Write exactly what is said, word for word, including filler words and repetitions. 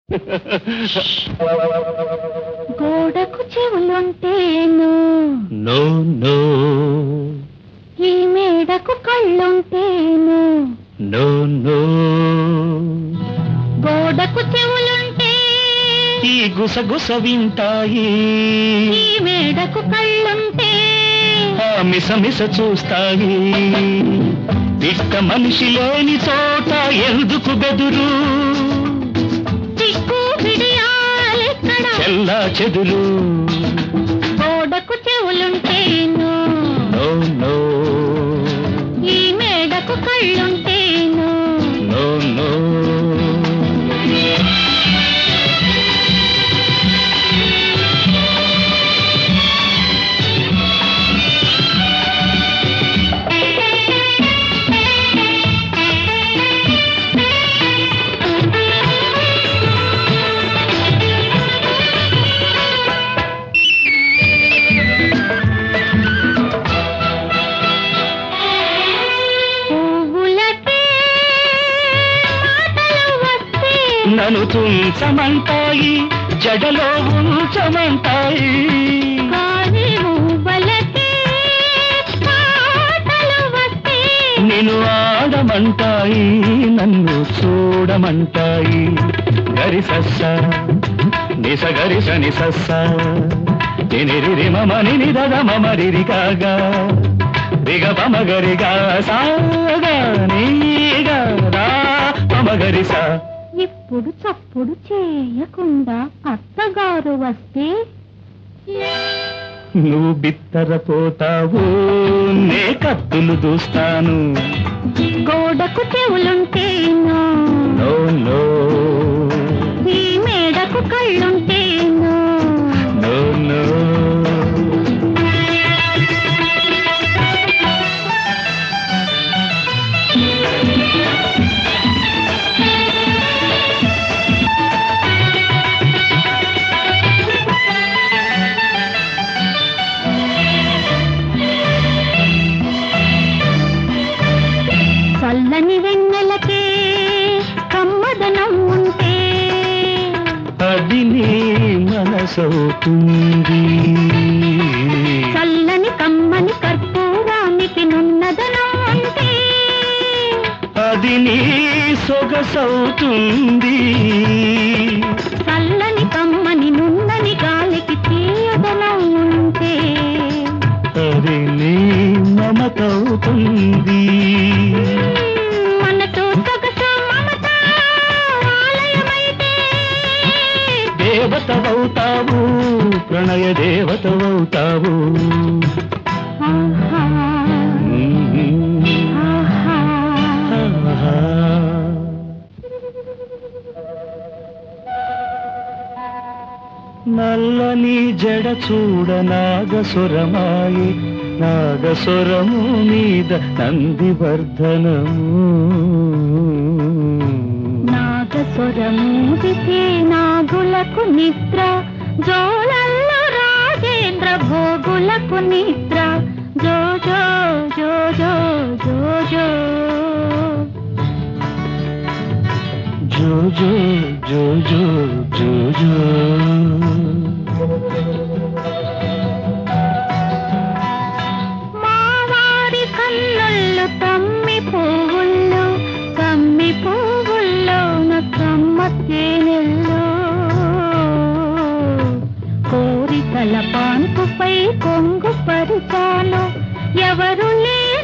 గోడకు చెవులుంటేను no no, ఈ మేడకు కళ్ళుంటేను no no, గోడకు చెవులుంటే ఈ గుసగుస వింటాయి, ఈ మేడకు కళ్ళుంటే ఆ మిస మిస చూస్తాయి. ఇక్క మనిషి లేని చోట ఎందుకు బెదురు, సిగ్గు బిడియాలెక్కడ చెల్లా చెదురు. గోడకు చెవులుంటేను నో నో, ఈ మేడకు కళ్ళుంటేను నో నో. నన్ను తుంచమంటాయి, జడలో ఉంచమంటాయి, నిన్ను ఆడమంటాయి, నన్ను చూడమంటాయి. గరిసస్స నిస గరిస నిసస్స నిరిరి మమ నిని దద మమ రిరి కాగా రిగ పమ గరిగా సాగా నీగా రా పమ గరిస. ఇప్పుడు చప్పుడు చేయకుండా అత్తగారు వస్తే నువ్వు బిత్తరపోతావు, నే కత్తులు దూస్తాను. గోడకు చెవులుంటేను నో నో, ఈ మేడకు కళ్ళుంటేను నో నో. చల్లని వెన్నెలకే కమ్మదనం ఉంటే అది నీ మనసవుతుంది, చల్లని కమ్మని కర్పూరానికి నున్నదనం ఉంటే అది నీ సొగసవుతుంది, చల్లని కమ్మని నున్నని గాలికి తీయదనం ఉంటే అది నీ మమతవుతుంది. మనతో సొగసు మమత ఆలయమైతే దేవతవవుతావు, ప్రణయ దేవతవవుతావు. ఆహా, ఆహా. ఆహా. నల్లని జడ చూడ నాగసురమాయి, నాగసురము మీద నందివర్ధనము. నాగస్వరమూదితే నాగులకు నిద్ర, జోలల్లో రాజేంద్ర భోగులకు నిద్ర. జో జో జో జో జో జో జో జో జో జో జో జో. మావారి కన్నుల్లో తమ్మి పువ్వుల్లో, తమ్మి పువ్వుల్లో నా కమ్మ తేనెల్లో, కోరికల పాన్పుపై కొంగు పరిచాను, ఎవరు లేరు